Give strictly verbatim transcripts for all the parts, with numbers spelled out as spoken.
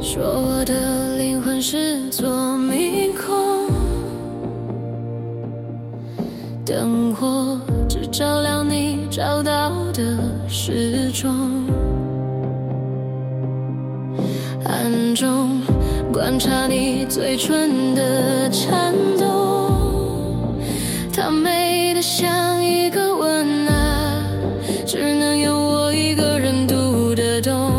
说我的灵魂是座迷宫，灯火只照亮你找到的时钟，暗中观察你嘴唇的颤动，它美得像一个吻啊，只能有我一个人读得懂。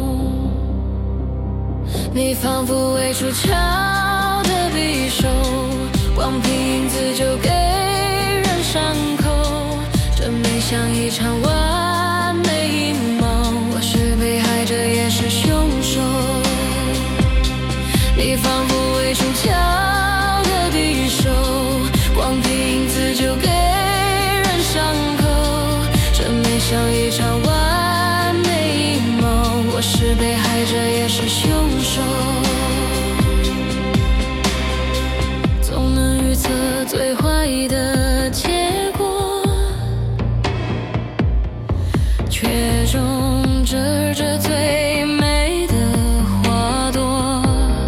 你仿佛未出鞘的匕首，光凭影子就给人伤口，这美像一场完美阴谋，我是被害者也是凶手。你仿佛未出鞘的匕首，光凭影子就给人伤口，这美像一场完美阴谋，我是被害者也是凶手。总能预测最坏的结果，却种植着最美的花朵。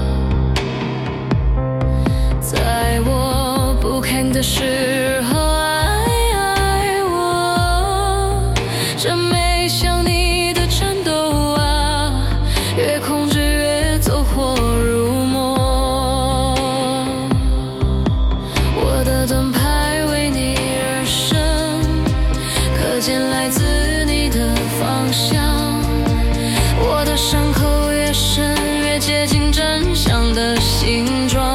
在我不堪的时候爱爱我，这美像你的战斗啊，越控制越走火入魔。我的盾牌为你而生，可见来自你的方向。我的伤口越深，越接近真相的形状。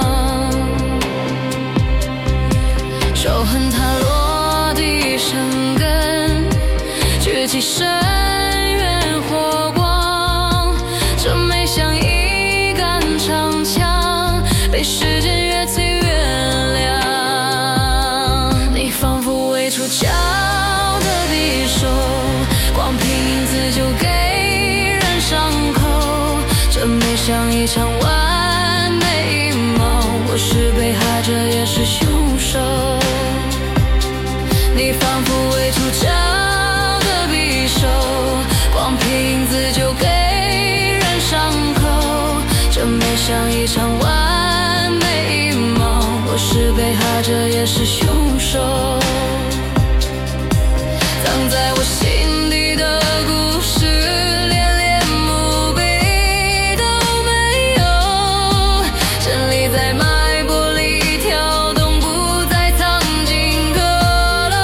手恨它落地生根，举起深渊火光，这美像一杆长枪，被时间越催越亮。你仿佛未出鞘的匕首，光凭影子就给人伤口，这美像一场完美阴谋，我是被害者也是凶手。你仿佛未出鞘的匕首，光凭影子就给人伤口，这美像一场完美阴谋，我是被害者也是凶手。藏在我心底的故事，恋恋不必都没有，真理在脉搏里跳动，不再藏进阁楼。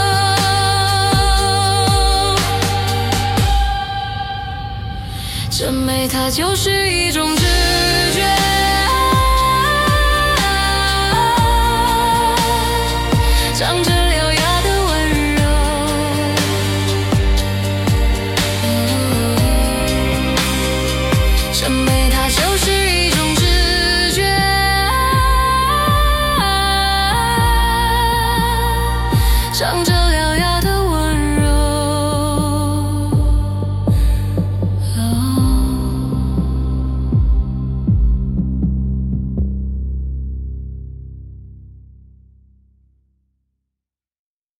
这美它就是一种执